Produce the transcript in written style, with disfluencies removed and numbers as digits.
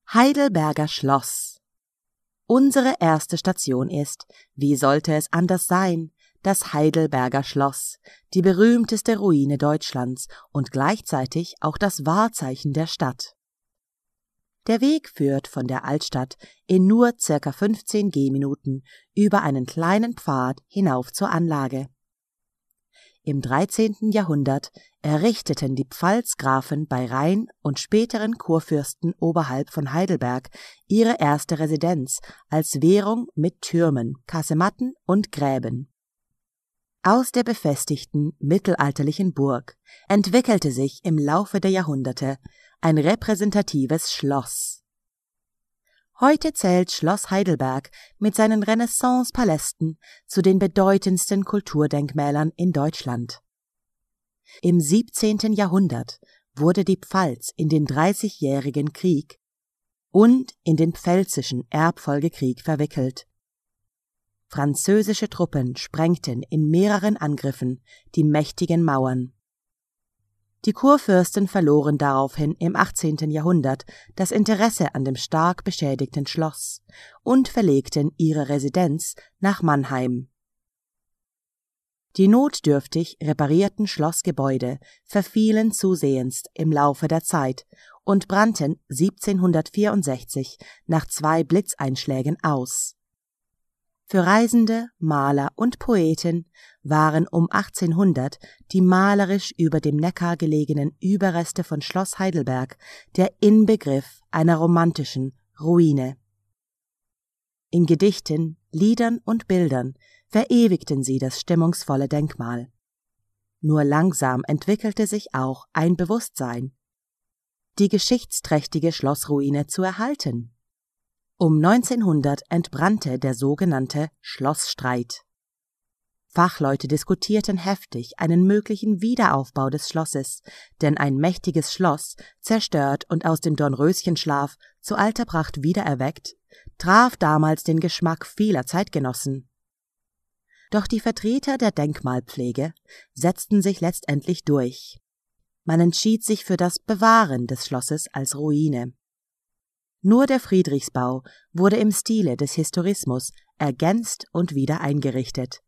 Heidelberger Schloss. Unsere erste Station ist, wie sollte es anders sein, das Heidelberger Schloss, die berühmteste Ruine Deutschlands und gleichzeitig auch das Wahrzeichen der Stadt. Der Weg führt von der Altstadt in nur ca. 15 Gehminuten über einen kleinen Pfad hinauf zur Anlage. Im 13. Jahrhundert errichteten die Pfalzgrafen bei Rhein und späteren Kurfürsten oberhalb von Heidelberg ihre erste Residenz als Währung mit Türmen, Kasematten und Gräben. Aus der befestigten mittelalterlichen Burg entwickelte sich im Laufe der Jahrhunderte ein repräsentatives Schloss. Heute zählt Schloss Heidelberg mit seinen Renaissance-Palästen zu den bedeutendsten Kulturdenkmälern in Deutschland. Im 17. Jahrhundert wurde die Pfalz in den Dreißigjährigen Krieg und in den Pfälzischen Erbfolgekrieg verwickelt. Französische Truppen sprengten in mehreren Angriffen die mächtigen Mauern. Die Kurfürsten verloren daraufhin im 18. Jahrhundert das Interesse an dem stark beschädigten Schloss und verlegten ihre Residenz nach Mannheim. Die notdürftig reparierten Schlossgebäude verfielen zusehends im Laufe der Zeit und brannten 1764 nach 2 Blitzeinschlägen aus. Für Reisende, Maler und Poeten waren um 1800 die malerisch über dem Neckar gelegenen Überreste von Schloss Heidelberg der Inbegriff einer romantischen Ruine. In Gedichten, Liedern und Bildern verewigten sie das stimmungsvolle Denkmal. Nur langsam entwickelte sich auch ein Bewusstsein, die geschichtsträchtige Schlossruine zu erhalten. Um 1900 entbrannte der sogenannte Schlossstreit. Fachleute diskutierten heftig einen möglichen Wiederaufbau des Schlosses, denn ein mächtiges Schloss, zerstört und aus dem Dornröschenschlaf zu alter Pracht wiedererweckt, traf damals den Geschmack vieler Zeitgenossen. Doch die Vertreter der Denkmalpflege setzten sich letztendlich durch. Man entschied sich für das Bewahren des Schlosses als Ruine. Nur der Friedrichsbau wurde im Stile des Historismus ergänzt und wieder eingerichtet.